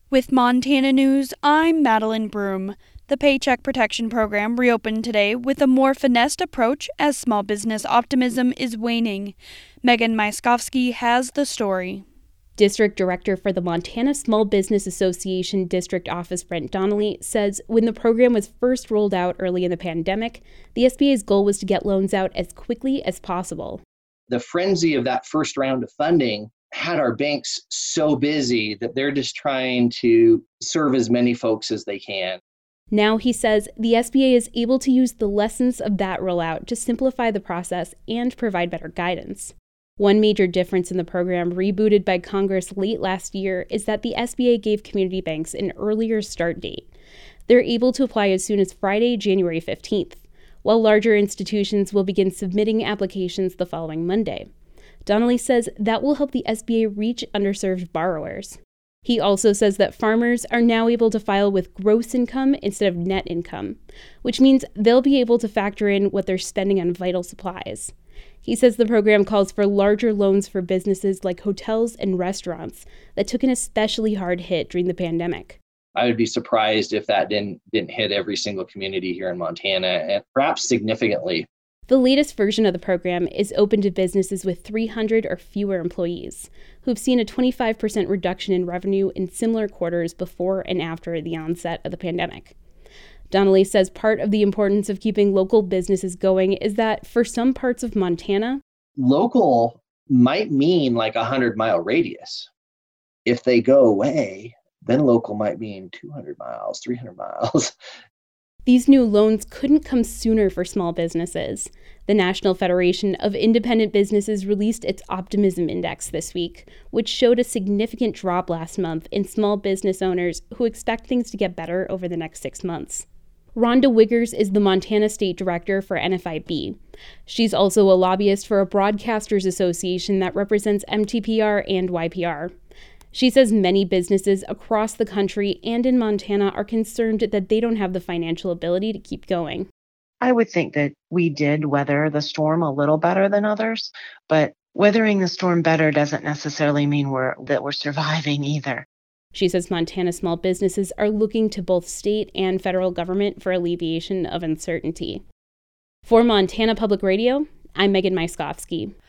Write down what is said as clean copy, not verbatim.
With Montana News, I'm Madeline Broom. The Paycheck Protection Program reopened today with a more finessed approach as small business optimism is waning. Megan Myskowski has the story. District Director for the Montana Small Business Association District Office, Brent Donnelly, says when the program was first rolled out early in the pandemic, the SBA's goal was to get loans out as quickly as possible. The frenzy of that first round of funding had our banks so busy that they're just trying to serve as many folks as they can. Now, he says, the SBA is able to use the lessons of that rollout to simplify the process and provide better guidance. One major difference in the program rebooted by Congress late last year is that the SBA gave community banks an earlier start date. They're able to apply as soon as Friday, January 15th, while larger institutions will begin submitting applications the following Monday. Donnelly says that will help the SBA reach underserved borrowers. He also says that farmers are now able to file with gross income instead of net income, which means they'll be able to factor in what they're spending on vital supplies. He says the program calls for larger loans for businesses like hotels and restaurants that took an especially hard hit during the pandemic. I would be surprised if that didn't hit every single community here in Montana, and perhaps significantly. The latest version of the program is open to businesses with 300 or fewer employees, who've seen a 25% reduction in revenue in similar quarters before and after the onset of the pandemic. Donnelly says part of the importance of keeping local businesses going is that for some parts of Montana, local might mean like a 100-mile radius. If they go away, then local might mean 200 miles, 300 miles. These new loans couldn't come sooner for small businesses. The National Federation of Independent Businesses released its Optimism Index this week, which showed a significant drop last month in small business owners who expect things to get better over the next 6 months. Rhonda Wiggers is the Montana State Director for NFIB. She's also a lobbyist for a broadcasters association that represents MTPR and YPR. She says many businesses across the country and in Montana are concerned that they don't have the financial ability to keep going. I would think that we did weather the storm a little better than others, but weathering the storm better doesn't necessarily mean we're surviving either. She says Montana small businesses are looking to both state and federal government for alleviation of uncertainty. For Montana Public Radio, I'm Megan Myskowski.